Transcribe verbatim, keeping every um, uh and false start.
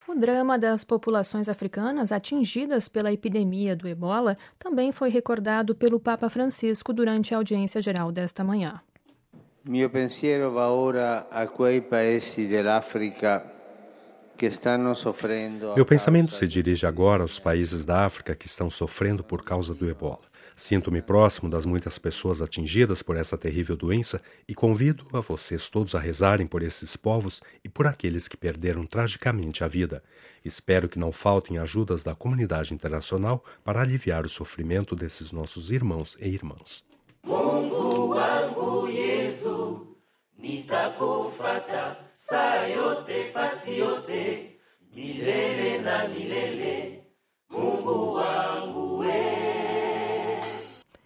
O drama das populações africanas atingidas pela epidemia do Ebola também foi recordado pelo Papa Francisco durante a audiência geral desta manhã. Mio pensiero va ora a quei paesi dell'Africa que stanno soffrendo. Meu pensamento se dirige agora aos países da África que estão sofrendo por causa do Ebola. Sinto-me próximo das muitas pessoas atingidas por essa terrível doença e convido a vocês todos a rezarem por esses povos e por aqueles que perderam tragicamente a vida. Espero que não faltem ajudas da comunidade internacional para aliviar o sofrimento desses nossos irmãos e irmãs. Mungu wangu Yesu, nitakufata saa yote.